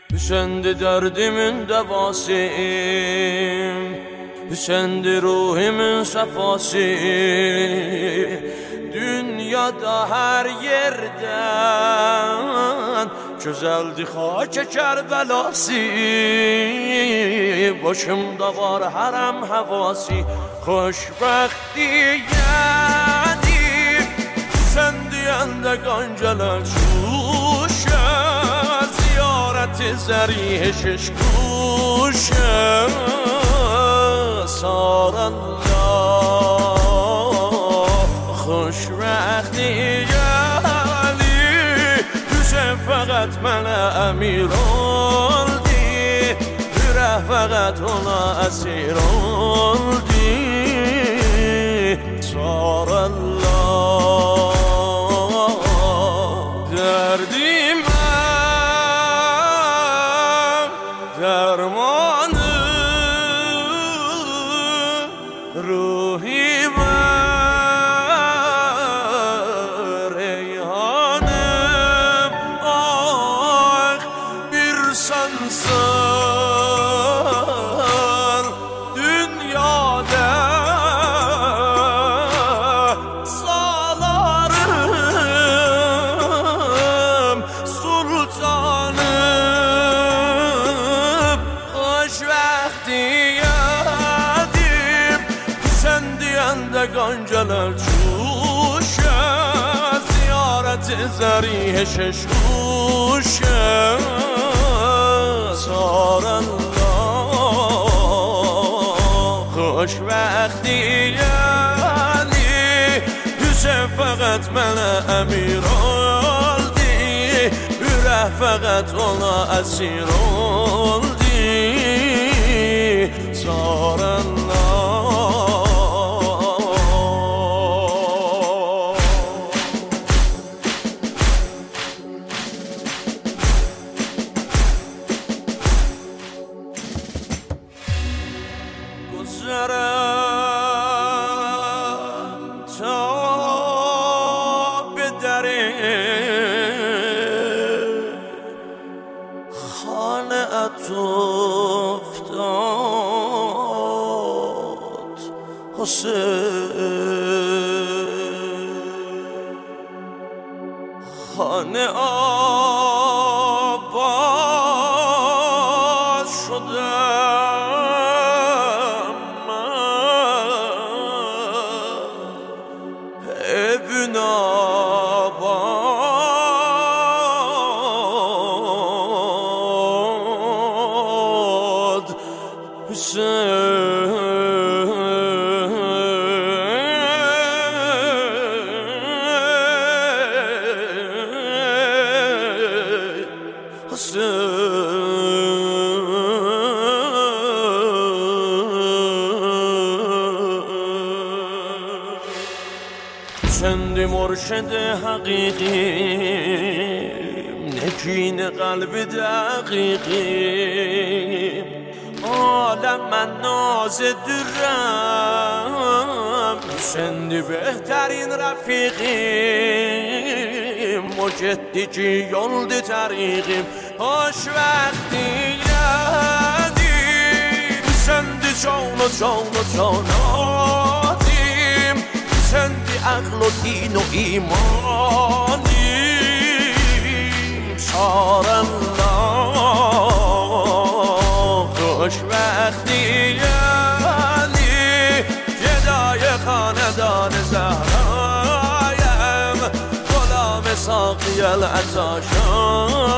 Hüsendi derdimin devasıyım, Hüsendi ruhimin sefası. Dünyada her yerden güzeldi Hacı Kerbelası. Başımda var harem havası, xoşbəxti yani. Sen diyende ganceler çuşa, ziyareti zerih şişkuşa. Sarallah xoşbəxti yani. Hüseyin fəqət mənə əmir oldu, ürək fəqət ona əsir oldu. Sarallah derdimə dermanı, ruhime reyhanım. Ah bir sensen dünyada salarım sultanım. Xoşbəxti de ganceler çuşa, ziyareti zerih şişkuşa. Sarallah xoşbəxti yani. Hüseyin fəqət mənə əmir oldu, ürək fəqət ona əsir oldu. Sarallah گذرم تا به در خانه ات افتاد حسین. خانه آباد شده Sendi مرشد حقیقیم، نگین قلب دقیقیم. عالم من ناز درم، سندی بهترین رفیقیم. مجددی یولد طریقیم. خوشبختی یادی سندی جان و جان و جاناتیم. سندی عقل و دین و ایمانیم. سارالله خوشبختی یعنی گدای خاندان زهرایم. غلام ساقی العطاشان